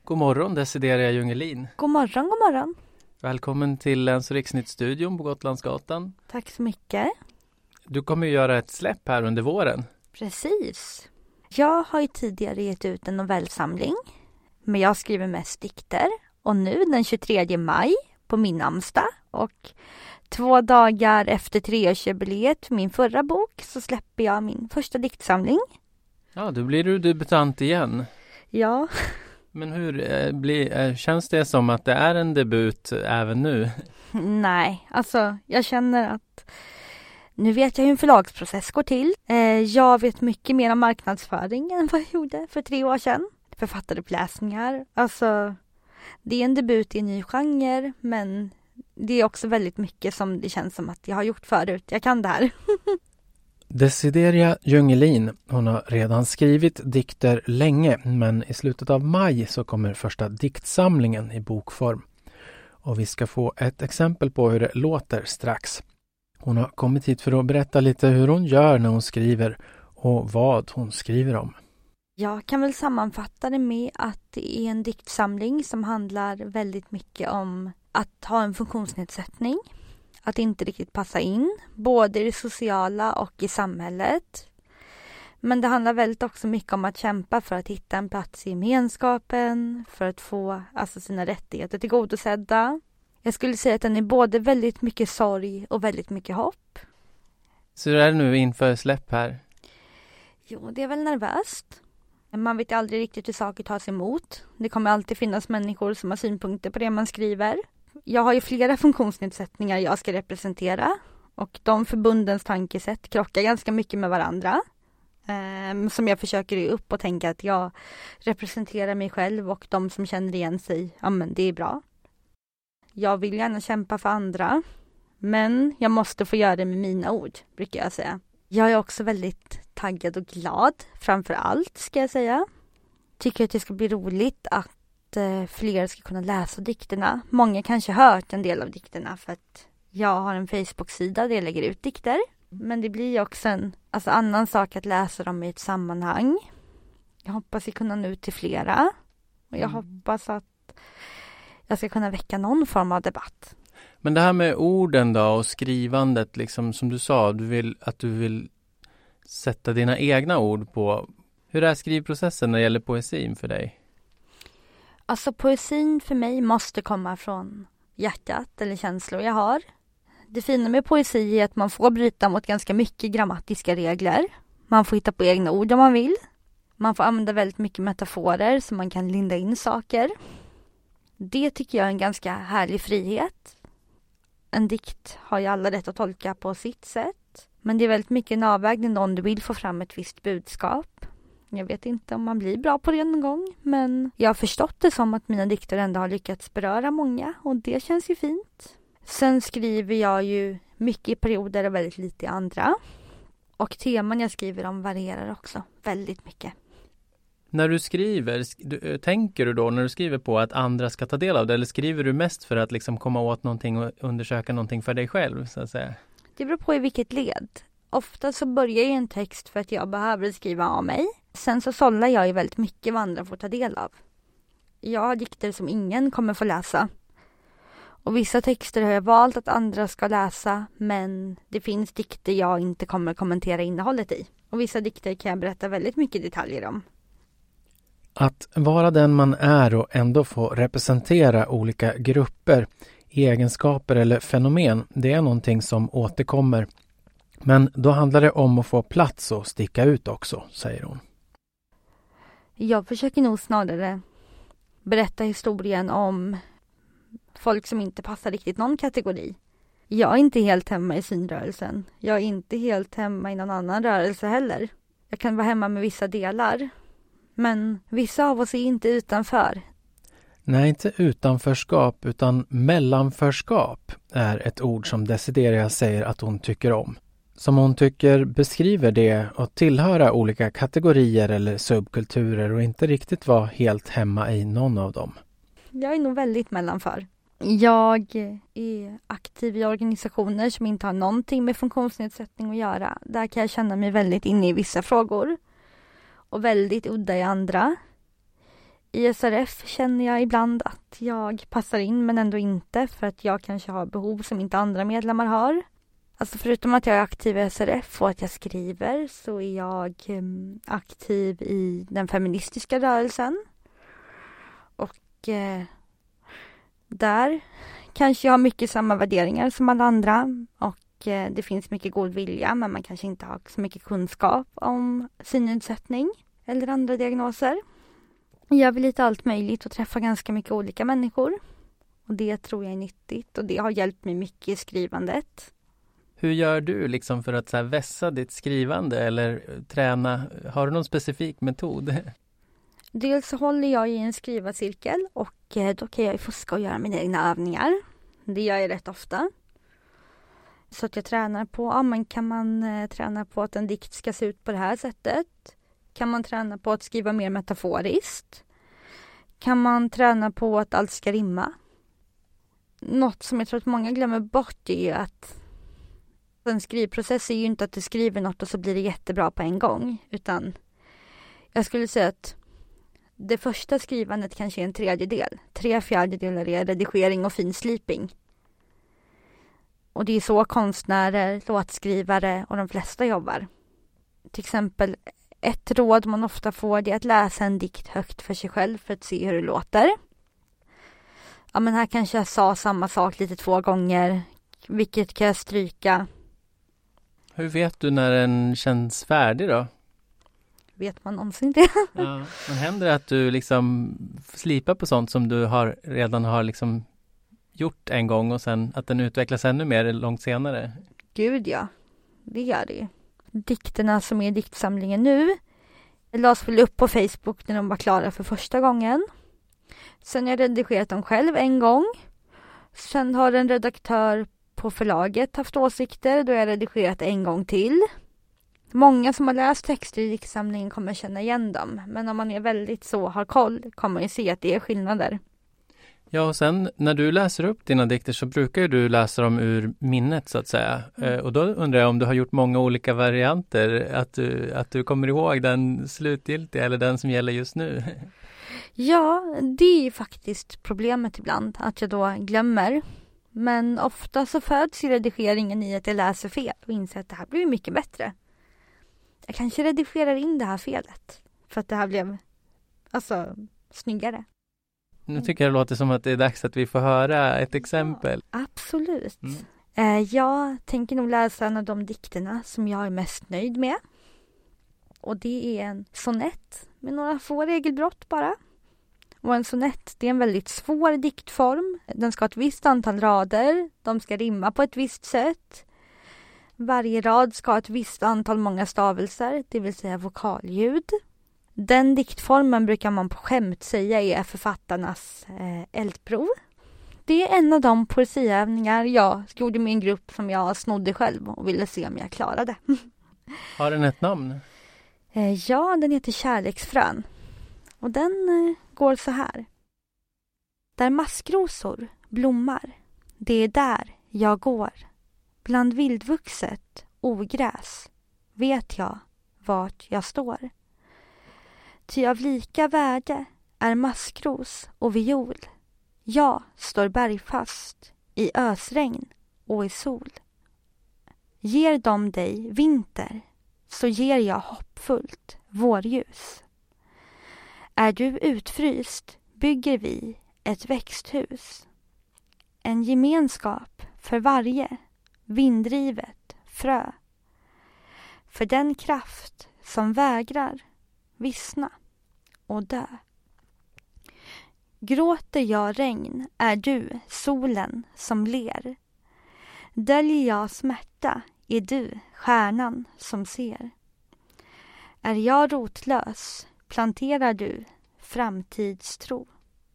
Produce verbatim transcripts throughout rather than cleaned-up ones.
God morgon, Desideria Jungelin. God morgon, god morgon. Välkommen till Läns- och Riksnytt-studion på Gotlandsgatan. Tack så mycket. Du kommer ju göra ett släpp här under våren. Precis. Jag har ju tidigare gett ut en novellsamling, men jag skriver mest dikter. Och nu den tjugotredje maj på min namnsdag och två dagar efter treårsjubileet för min förra bok så släpper jag min första diktsamling. Ja, då blir du debutant igen. Ja. Men hur eh, blir, eh, känns det som att det är en debut även nu? Nej, alltså jag känner att nu vet jag hur en förlagsprocess går till. Eh, jag vet mycket mer om marknadsföring än vad jag gjorde för tre år sedan. Författaruppläsningar, alltså det är en debut i en ny genre, men det är också väldigt mycket som det känns som att jag har gjort förut. Jag kan det här. Desideria Jungelin, hon har redan skrivit dikter länge, men i slutet av maj så kommer första diktsamlingen i bokform. Och vi ska få ett exempel på hur det låter strax. Hon har kommit hit för att berätta lite hur hon gör när hon skriver och vad hon skriver om. Jag kan väl sammanfatta det med att det är en diktsamling som handlar väldigt mycket om att ha en funktionsnedsättning. Att inte riktigt passa in, både i det sociala och i samhället. Men det handlar väldigt också mycket om att kämpa för att hitta en plats i gemenskapen, för att få alltså, sina rättigheter tillgodosedda. Jag skulle säga att den är både väldigt mycket sorg och väldigt mycket hopp. Så hur är det nu inför släpp här? Jo, det är väl nervöst. Man vet aldrig riktigt hur saker tas emot. Det kommer alltid finnas människor som har synpunkter på det man skriver. Jag har ju flera funktionsnedsättningar jag ska representera. Och de förbundens tankesätt krockar ganska mycket med varandra. Eh, som jag försöker ge upp och tänka att jag representerar mig själv och de som känner igen sig, ja men det är bra. Jag vill gärna kämpa för andra. Men jag måste få göra det med mina ord, brukar jag säga. Jag är också väldigt taggad och glad, framför allt ska jag säga. Tycker att det ska bli roligt att eh, fler ska kunna läsa dikterna. Många kanske hört en del av dikterna för att jag har en Facebook-sida där jag lägger ut dikter. Men det blir också en alltså, annan sak att läsa dem i ett sammanhang. Jag hoppas att kunna nå ut till flera. Och jag mm. hoppas att jag ska kunna väcka någon form av debatt. Men det här med orden då och skrivandet, liksom som du sa, du vill, att du vill sätta dina egna ord på. Hur är skrivprocessen när det gäller poesin för dig? Alltså poesin för mig måste komma från hjärtat eller känslor jag har. Det fina med poesi är att man får bryta mot ganska mycket grammatiska regler. Man får hitta på egna ord om man vill. Man får använda väldigt mycket metaforer så man kan linda in saker. Det tycker jag är en ganska härlig frihet. En dikt har ju alla rätt att tolka på sitt sätt. Men det är väldigt mycket en avvägning om du vill få fram ett visst budskap. Jag vet inte om man blir bra på det någon gång. Men jag har förstått det som att mina dikter ändå har lyckats beröra många. Och det känns ju fint. Sen skriver jag ju mycket i perioder och väldigt lite i andra. Och teman jag skriver om varierar också väldigt mycket. När du skriver, du, tänker du då när du skriver på att andra ska ta del av det? Eller skriver du mest för att liksom komma åt någonting och undersöka någonting för dig själv, så att säga? Det beror på i vilket led. Ofta så börjar jag en text för att jag behöver skriva av mig. Sen så sållar jag ju väldigt mycket vad andra får ta del av. Jag har dikter som ingen kommer få läsa. Och vissa texter har jag valt att andra ska läsa, men det finns dikter jag inte kommer kommentera innehållet i. Och vissa dikter kan jag berätta väldigt mycket detaljer om. Att vara den man är och ändå få representera olika grupper, egenskaper eller fenomen, det är någonting som återkommer. Men då handlar det om att få plats och sticka ut också, säger hon. Jag försöker nog snarare berätta historien om folk som inte passar riktigt någon kategori. Jag är inte helt hemma i synrörelsen. Jag är inte helt hemma i någon annan rörelse heller. Jag kan vara hemma med vissa delar. Men vissa av oss är inte utanför. Nej, inte utanförskap utan mellanförskap är ett ord som Desideria säger att hon tycker om. Som hon tycker beskriver det att tillhöra olika kategorier eller subkulturer och inte riktigt vara helt hemma i någon av dem. Jag är nog väldigt mellanför. Jag är aktiv i organisationer som inte har någonting med funktionsnedsättning att göra. Där kan jag känna mig väldigt inne i vissa frågor. Och väldigt udda i andra. I S R F känner jag ibland att jag passar in men ändå inte för att jag kanske har behov som inte andra medlemmar har. Alltså förutom att jag är aktiv i S R F och att jag skriver så är jag um, aktiv i den feministiska rörelsen. Och eh, där kanske jag har mycket samma värderingar som alla andra och eh, det finns mycket god vilja men man kanske inte har så mycket kunskap om synnedsättning eller andra diagnoser. Jag vill lite allt möjligt och träffa ganska mycket olika människor och det tror jag är nyttigt och det har hjälpt mig mycket i skrivandet. Hur gör du liksom för att så här vässa ditt skrivande eller träna? Har du någon specifik metod? Dels så håller jag i en skrivarcirkel och då kan jag fuska och göra mina egna övningar. Det gör jag rätt ofta. Så att jag tränar på, ja men kan man eh, träna på att en dikt ska se ut på det här sättet? Kan man träna på att skriva mer metaforiskt? Kan man träna på att allt ska rimma? Något som jag tror att många glömmer bort är att en skrivprocess är ju inte att du skriver något och så blir det jättebra på en gång. Utan jag skulle säga att det första skrivandet kanske är en tredjedel. Tre fjärdedelar är redigering och finsliping. Och det är så konstnärer, låtskrivare och de flesta jobbar. Till exempel ett råd man ofta får det är att läsa en dikt högt för sig själv för att se hur det låter. Ja men här kanske jag sa samma sak lite två gånger. Vilket kan jag stryka? Hur vet du när den känns färdig då? Vet man någonsin det? Ja, men händer det att du liksom slipar på sånt som du har, redan har liksom gjort en gång och sen att den utvecklas ännu mer långt senare? Gud ja, det gör det ju. Dikterna som är i diktsamlingen nu lades väl upp på Facebook när de var klara för första gången. Sen har jag redigerat dem själv en gång. Sen har en redaktör på förlaget haft åsikter. Då har jag redigerat en gång till. Många som har läst texter i diktsamlingen kommer känna igen dem. Men om man är väldigt så har koll kommer man ju se att det är skillnader. Ja, och sen när du läser upp dina dikter så brukar ju du läsa dem ur minnet så att säga. Mm. Och då undrar jag om du har gjort många olika varianter. Att du, att du kommer ihåg den slutgiltiga eller den som gäller just nu. Ja, det är faktiskt problemet ibland. Att jag då glömmer. Men ofta så föds i redigeringen i att jag läser fel. Och inser att det här blir mycket bättre. Jag kanske redigerar in det här felet. För att det här blev alltså snyggare. Nu tycker jag det låter som att det är dags att vi får höra ett exempel. Ja, absolut. Mm. Eh, jag tänker nog läsa en av de dikterna som jag är mest nöjd med. Och det är en sonett med några få regelbrott bara. Och en sonett, det är en väldigt svår diktform. Den ska ha ett visst antal rader. De ska rimma på ett visst sätt. Varje rad ska ha ett visst antal många stavelser, det vill säga vokalljud. Den diktformen brukar man på skämt säga är författarnas eh, eldprov. Det är en av de poesiövningar jag gjorde med en grupp som jag snodde själv och ville se om jag klarade. Har den ett namn? Eh, ja, den heter Kärleksfrön. Och den eh, går så här. Där maskrosor blommar, det är där jag går. Bland vildvuxet ogräs vet jag vart jag står. Ty av lika värde är maskros och viol. Jag står bergfast i ösregn och i sol. Ger de dig vinter så ger jag hoppfullt vårljus. Är du utfryst bygger vi ett växthus. En gemenskap för varje vinddrivet frö. För den kraft som vägrar vissna och dö. Gråter jag regn är du solen som ler. Döljer jag smärta är du stjärnan som ser. Är jag rotlös planterar du framtidstro.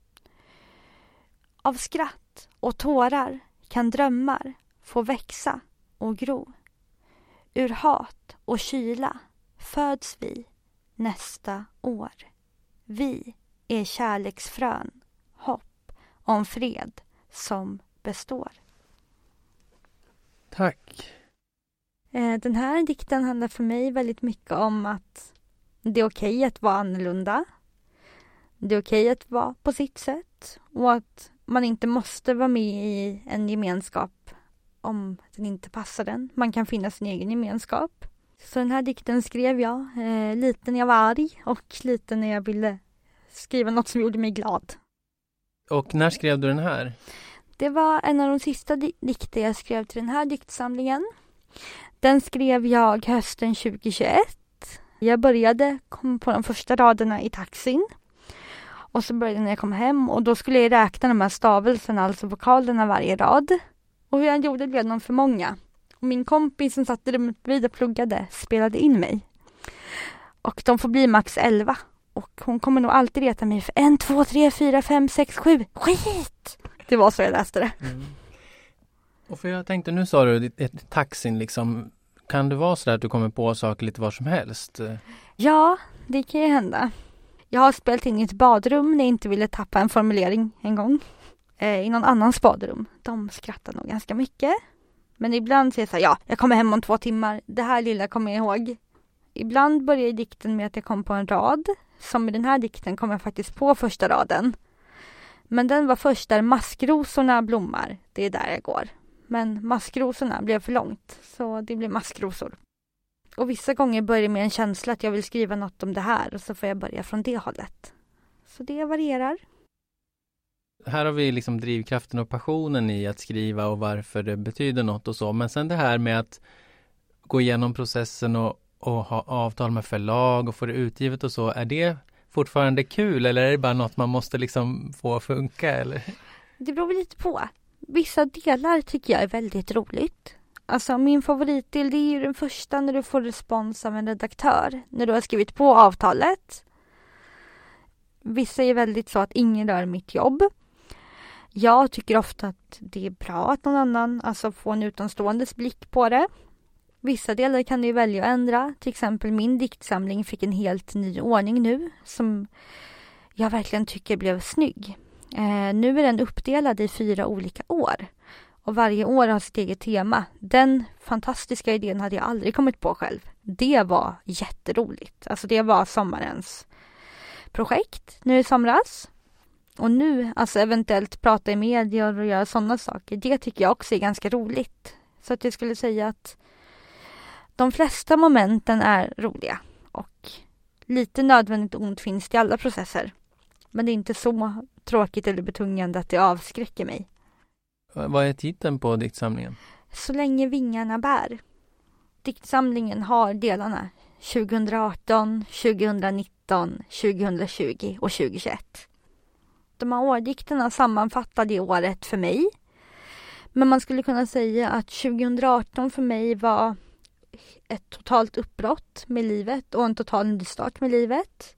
Av skratt och tårar kan drömmar få växa och gro. Ur hat och kyla föds vi nästa år. Vi är kärleksfrön, hopp om fred som består. Tack. Den här dikten handlar för mig väldigt mycket om att det är okej att vara annorlunda. det är okej att vara på sitt sätt och att man inte måste vara med i en gemenskap om den inte passar den. Man kan finna sin egen gemenskap. Så den här dikten skrev jag eh, lite när jag var arg och lite när jag ville skriva något som gjorde mig glad. Och när skrev du den här? Det var en av de sista di- dikter jag skrev till den här diktsamlingen. Den skrev jag hösten tjugohundratjugoett. Jag började komma på de första raderna i taxin. Och så började när jag kom hem och då skulle jag räkna de här stavelserna, alltså vokalerna varje rad. Och hur jag gjorde blev de för många. Och min kompis som satt i rummet bredvid och pluggade spelade in mig. Och de får bli max elva. Och hon kommer nog alltid reta mig för en, två, tre, fyra, fem, sex, sju. Skit! Det var så jag läste det. Mm. Och för jag tänkte, nu sa du ett taxin liksom. Kan det vara så där att du kommer på saker lite var som helst? Ja, det kan ju hända. Jag har spelat in i ett badrum när jag inte ville tappa en formulering en gång. Eh, I någon annans badrum. De skrattar nog ganska mycket. Men ibland säger jag så här, ja, jag kommer hem om två timmar. Det här lilla kommer jag ihåg. Ibland börjar dikten med att jag kom på en rad. Som i den här dikten kom jag faktiskt på första raden. Men den var först där maskrosorna blommar. Det är där jag går. Men maskrosorna blev för långt. Så det blev maskrosor. Och vissa gånger börjar det med en känsla att jag vill skriva något om det här. Och så får jag börja från det hållet. Så det varierar. Här har vi liksom drivkraften och passionen i att skriva och varför det betyder något och så. Men sen det här med att gå igenom processen och, och ha avtal med förlag och få det utgivet och så. Är det fortfarande kul eller är det bara något man måste liksom få funka? Eller? Det beror lite på. Vissa delar tycker jag är väldigt roligt. Alltså min favoritdel det är ju den första när du får respons av en redaktör. När du har skrivit på avtalet. Vissa är väldigt så att ingen rör mitt jobb. Jag tycker ofta att det är bra att någon annan alltså får en utomståendes blick på det. Vissa delar kan du välja att ändra. Till exempel min diktsamling fick en helt ny ordning nu. Som jag verkligen tycker blev snygg. Eh, nu är den uppdelad i fyra olika år. Och varje år har sitt eget tema. Den fantastiska idén hade jag aldrig kommit på själv. Det var jätteroligt. Alltså det var sommarens projekt nu i somras. Och nu, alltså eventuellt prata i medier och göra sådana saker. Det tycker jag också är ganska roligt. Så att jag skulle säga att de flesta momenten är roliga. Och lite nödvändigt ont finns det i alla processer. Men det är inte så tråkigt eller betungande att det avskräcker mig. Vad är titeln på diktsamlingen? Så länge vingarna bär. Diktsamlingen har delarna tjugohundraarton, tjugohundranitton, tjugohundratjugo och tjugohundratjugoett. De här årdikterna sammanfattar det året för mig. Men man skulle kunna säga att tjugohundraarton för mig var ett totalt uppbrott med livet och en total nystart med livet.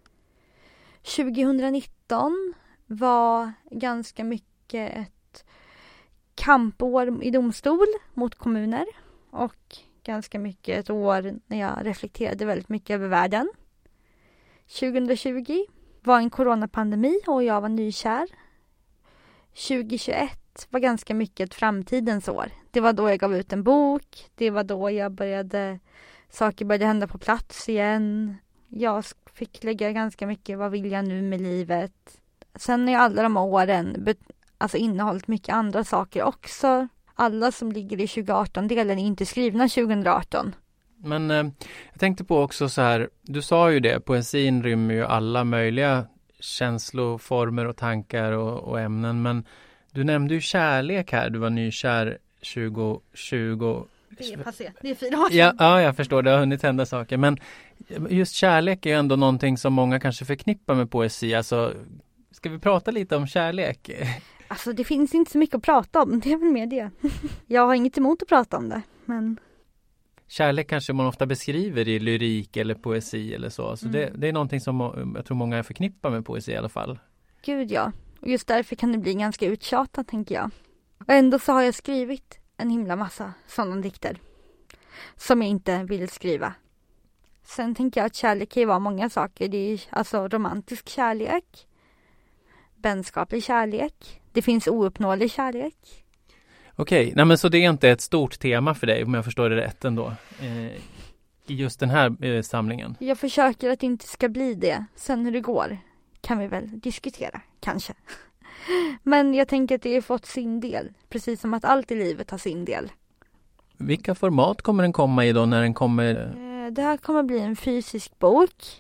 tjugohundranitton var ganska mycket ett kampår i domstol mot kommuner och ganska mycket ett år när jag reflekterade väldigt mycket över världen. tjugohundratjugo var en coronapandemi och jag var nykär. tjugohundratjugoett var ganska mycket ett framtidens år. Det var då jag gav ut en bok. Det var då jag började, saker började hända på plats igen. Jag fick lägga ganska mycket, vad vill jag nu med livet? Sen är alla de här åren alltså innehållit mycket andra saker också. Alla som ligger i tjugoarton-delen är inte skrivna tjugohundraarton. Men eh, jag tänkte på också så här, du sa ju det, poesin rymmer ju alla möjliga känsloformer och tankar och, och ämnen. Men du nämnde ju kärlek här, du var nykär tjugohundratjugo. Det är passé, det är fyra år sedan. Ja, ja, jag förstår, det har hunnit hända saker. Men just kärlek är ju ändå någonting som många kanske förknippar med poesi. Alltså, ska vi prata lite om kärlek? Alltså det finns inte så mycket att prata om, det är väl med det. Jag har inget emot att prata om det, men... Kärlek kanske man ofta beskriver i lyrik eller poesi eller så. Så mm. det, det är någonting som jag tror många förknippar med poesi i alla fall. Gud ja, och just därför kan det bli ganska uttjatat tänker jag. Och ändå så har jag skrivit en himla massa sådana dikter som jag inte vill skriva. Sen tänker jag att kärlek kan ju vara många saker. Det är alltså romantisk kärlek, vänskaplig kärlek, det finns ouppnåelig kärlek. Okej, nej men så det är inte ett stort tema för dig om jag förstår det rätt ändå eh, i just den här eh, samlingen? Jag försöker att det inte ska bli det. Sen hur det går kan vi väl diskutera, kanske. Men jag tänker att det har fått sin del, precis som att allt i livet har sin del. Vilka format kommer den komma i då när den kommer? Det här kommer bli en fysisk bok.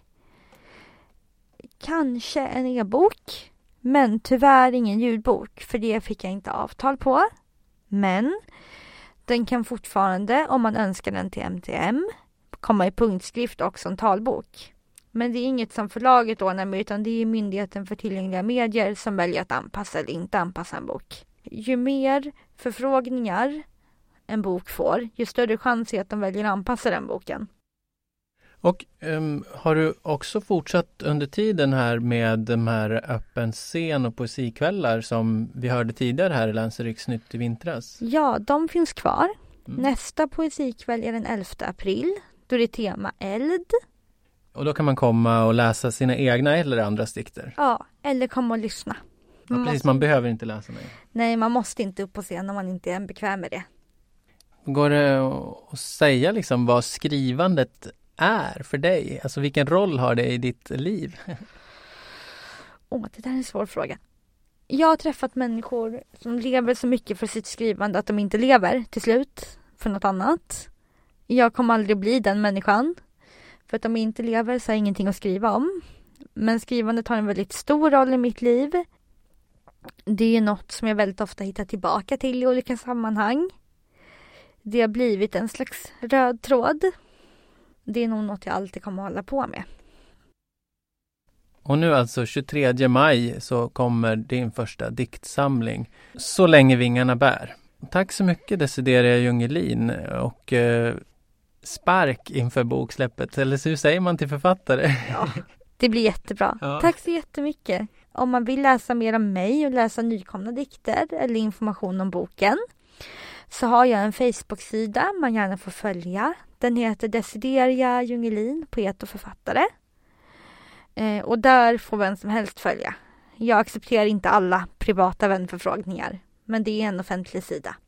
Kanske en e-bok. Men tyvärr ingen ljudbok, för det fick jag inte avtal på. Men den kan fortfarande, om man önskar den till M T M, komma i punktskrift och som talbok. Men det är inget som förlaget ordnar med, utan det är Myndigheten för tillgängliga medier som väljer att anpassa eller inte anpassa en bok. Ju mer förfrågningar en bok får, ju större chans är att de väljer att anpassa den boken. Och um, har du också fortsatt under tiden här med de här öppen scen och poesikvällar som vi hörde tidigare här i Länsriksnytt i vintras? Ja, de finns kvar. Mm. Nästa poesikväll är den elfte april. Då är det tema eld. Och då kan man komma och läsa sina egna eller andra dikter? Ja, eller komma och lyssna. Man, ja, precis, måste... man behöver inte läsa mig. Nej, man måste inte upp på scen om man inte är bekväm med det. Går det att säga liksom vad skrivandet är för dig? Alltså vilken roll har det i ditt liv? Åh, oh, det där är en svår fråga. Jag har träffat människor som lever så mycket för sitt skrivande att de inte lever till slut för något annat. Jag kommer aldrig bli den människan. För att om jag inte lever så har jag ingenting att skriva om. Men skrivandet har en väldigt stor roll i mitt liv. Det är något som jag väldigt ofta hittar tillbaka till i olika sammanhang. Det har blivit en slags röd tråd. Det är nog något jag alltid kommer att hålla på med. Och nu alltså tjugotredje maj så kommer din första diktsamling. Så länge vingarna bär. Tack så mycket Desideria Jungelin och eh, spark inför boksläppet. Eller hur säger man till författare? Ja, det blir jättebra. Ja. Tack så jättemycket. Om man vill läsa mer om mig och läsa nykomna dikter eller information om boken så har jag en Facebook-sida man gärna får följa. Den heter Desideria Jungelin, poet och författare. Eh, och där får vem som helst följa. Jag accepterar inte alla privata vänförfrågningar, men det är en offentlig sida.